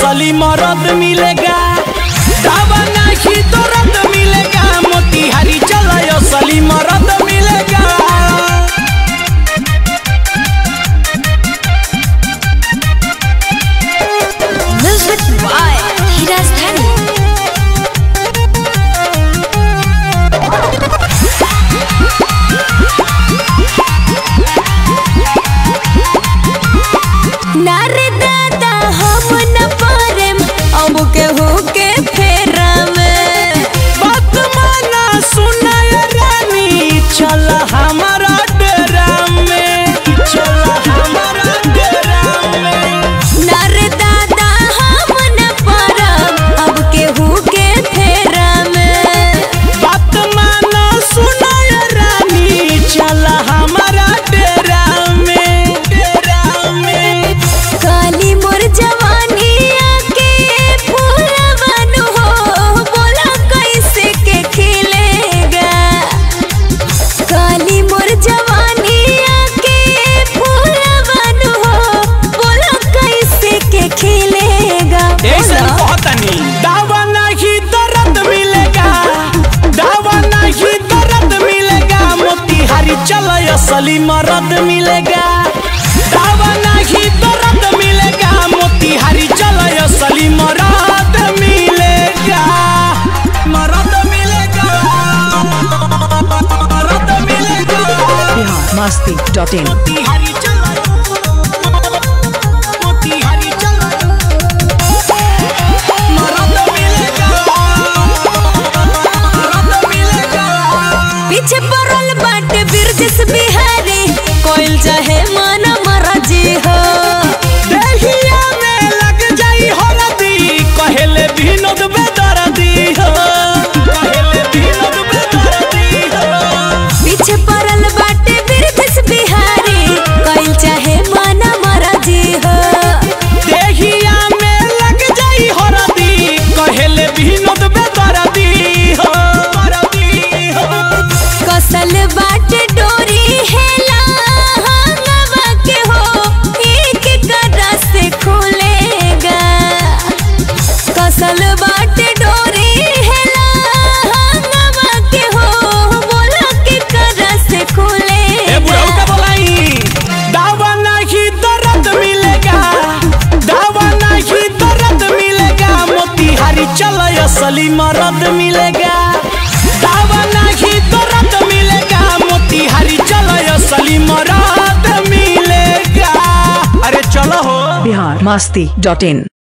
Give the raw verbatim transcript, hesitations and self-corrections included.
असली मरद मिलेगा। दावा नहीं दर्द मिलेगा, मोतिहारी चल असली मरद मिलेगा। नारे दादा हम न पारेम अब के हो के फेरा में। बात माना सुना रानी, चल हमारा डेरा में, चल हमारा डेरा में। नारे दादा हम न पारम अब के हो के फेरा में। बात माना सुना रानी, चल हमारा डेरा में, डेरा में। काली मोर जवानी आके पूरा बन हो, बोला कैसे के खिलेगा। काली मोर जवानी आके पूरा बन हो, बोला कैसे के खिलेगा। ऐसा कहतनी दावा नहीं दर्द मिलेगा, दावा नहीं दर्द मिलेगा, मोतिहारी चल असली मरद मिलेगा। दावा नहीं दर्द मिलेगा, मोतिहारी चल असली मरद मिलेगा। मरद मिलेगा, मरद मिलेगा। Bihar Masti dot in. मोतिहारी चल, मोतिहारी चल, मरद मिलेगा, मरद मिलेगा। पीछे पड़ल बाटे बिरजस बिहारी, कोइल चाहे मन मरजी हो। देहिया में लग जाई हरदी, कहेले विनोद बेदर्दी हो, कहेले विनोद बेदर्दी हो। पीछे पड़ल बाटे बिरजस बिहारी, कोइल चाहे मन मरजी हो। देहिया में लग जाई हरदी, कहेले विनोद बेदर्दी हो, बेदर्दी हो। कसल बाटे डोरी हेला हंगवा के हो, एक कड़ा से खुलेगा। कसल बाटे डोरी हेला हंगवा के हो, बोला के कड़ा से ए खुलेगा। बुढ़ऊ का बोलाई दावा नहीं दर्द मिलेगा, दावा नहीं दर्द मिलेगा, मोतिहारी चल असली मरद मिलेगा। दावा नहीं दर्द मिलेगा, मोतिहारी चल असली मरद मिलेगा। अरे चलो हो। बिहार मस्ती डॉट इन।